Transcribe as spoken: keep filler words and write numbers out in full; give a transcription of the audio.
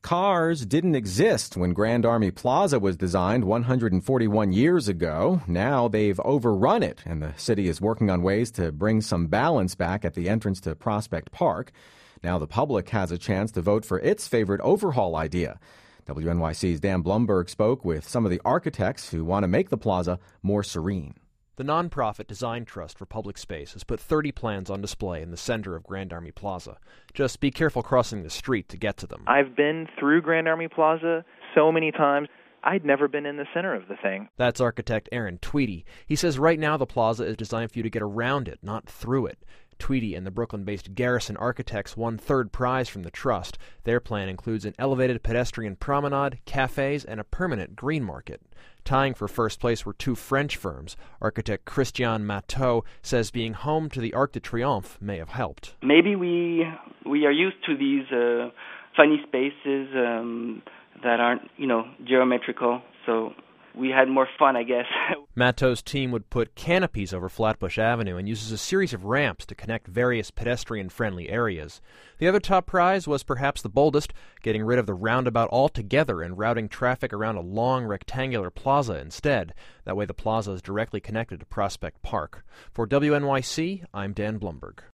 cars didn't exist when Grand Army Plaza was designed one hundred forty-one years ago. Now they've overrun it, and the city is working on ways to bring some balance back at the entrance to Prospect Park. Now the public has a chance to vote for its favorite overhaul idea. W N Y C's Dan Blumberg spoke with some of the architects who want to make the plaza more serene. The nonprofit Design Trust for Public Space has put thirty plans on display in the center of Grand Army Plaza. Just be careful crossing the street to get to them. I've been through Grand Army Plaza so many times. I'd never been in the center of the thing. That's architect Aaron Tweedy. He says right now the plaza is designed for you to get around it, not through it. Tweedy and the Brooklyn-based Garrison Architects won third prize from the Trust. Their plan includes an elevated pedestrian promenade, cafes, and a permanent green market. Tying for first place were two French firms. Architect Christian Matteau says being home to the Arc de Triomphe may have helped. Maybe we we are used to these uh, funny spaces um, that aren't, you know, geometrical, so we had more fun, I guess. Matteau's team would put canopies over Flatbush Avenue and uses a series of ramps to connect various pedestrian-friendly areas. The other top prize was perhaps the boldest, getting rid of the roundabout altogether and routing traffic around a long rectangular plaza instead. That way the plaza is directly connected to Prospect Park. For W N Y C, I'm Dan Blumberg.